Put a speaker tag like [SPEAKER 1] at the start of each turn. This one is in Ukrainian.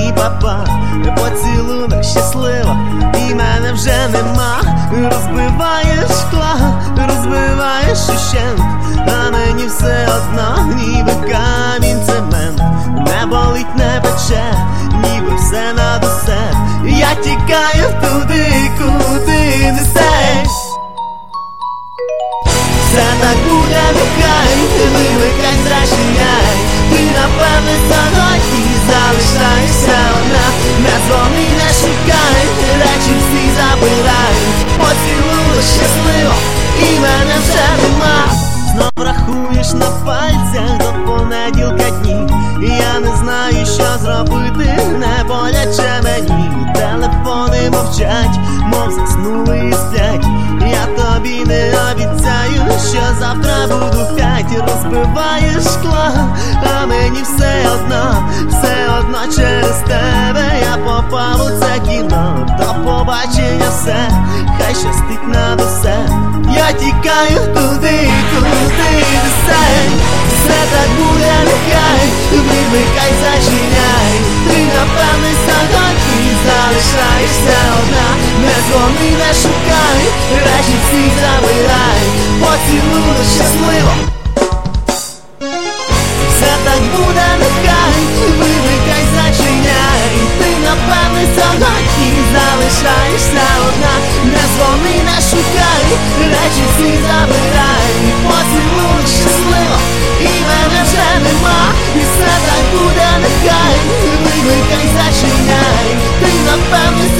[SPEAKER 1] мій папа, поцілунок щаслива, і мене вже нема. Розбиваєш шкла, розбиваєш ущент, а мені все одно, ніби камінь цемент. Не болить, не пече, ніби все над усе. Я тікаю туди, куди несе. Все так буде, нехай, вимикай, зрачиняй. Ти напевне сьогодні залишаєшся одна. Не дзвони, не шукай, речі всі забирай. Поцілуй щасливо, і мене вже нема. Знов рахуєш на пальцях до понеділка дні. Я не знаю, що зробити, не боляче мені. Телефони мовчать, мов заснули і сплять. Я тобі не обіцяю, що завтра буду в 5. Розбиваєш шкла, а мені все одно через тебе я попав у це кіно. До побачення все, хай щастить над усе. Я тікаю туди, куди несе. Все так буде, нехай, вимикай, зачиняй. Ти напевне сьогодні залишаєшся одна. Не дзвони, не шукай, речі всі забирай. Поцілуй щасливо. Все так буде, нехай, вимикай, зачиняй. Ти напевне сьогодні залишаєшся одна. Не дзвони, не шукай, речі всі забирай. Поцілуй щасливо, і мене вже нема. І все так буде, нехай, вимикай, зачиняй. Ти напевне